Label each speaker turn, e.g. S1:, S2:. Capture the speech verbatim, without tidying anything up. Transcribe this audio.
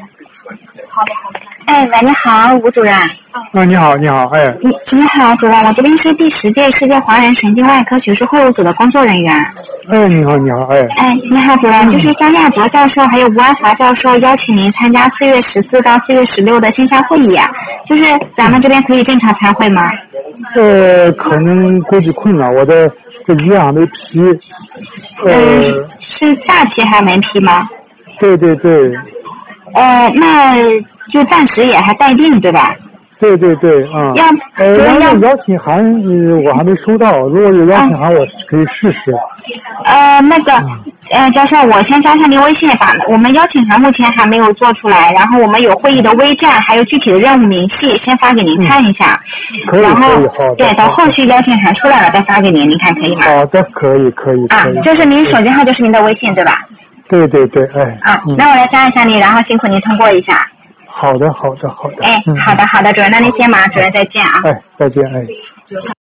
S1: 好的好的。哎，喂，你好，吴主任。
S2: 啊，你好，你好，哎。
S1: 你你好，主任，我这边是第十届世界华人神经外科学术会务组的工作人员。
S2: 哎，你好，你好，哎。
S1: 哎，你好，主任，就是张亚博教授还有吴安华教授邀请您参加四月十四到四月十六的线下会议，就是咱们这边可以正常参会吗？
S2: 呃，可能估计困难，我的这医院还没批。
S1: 呃，嗯、是假期还没批吗？
S2: 对对对。
S1: 呃，那就暂时也还待定，对吧？
S2: 对对对，啊、嗯。
S1: 要
S2: 呃，
S1: 主任要
S2: 邀请函、呃、我还没收到，如果有邀请函，我可以试试。
S1: 呃，那个，呃，教授，我先加一下您微信吧。我们邀请函目前还没有做出来，然后我们有会议的微站，还有具体的任务明细，先发给您看一下。
S2: 嗯、可以，
S1: 然后
S2: 可以，好的。
S1: 对，等后续邀请函出来了再发给您，您看可以吗？
S2: 好的，可以，可以，可以。
S1: 啊，就是您手机号就是您的微信对吧？
S2: 对对对，哎。
S1: 啊，嗯、那我来加一下您，然后辛苦您通过一下。
S2: 好的，好的，好的。
S1: 哎，好的，好的，主任，那您先忙，主任再见啊。
S2: 哎，再见，哎。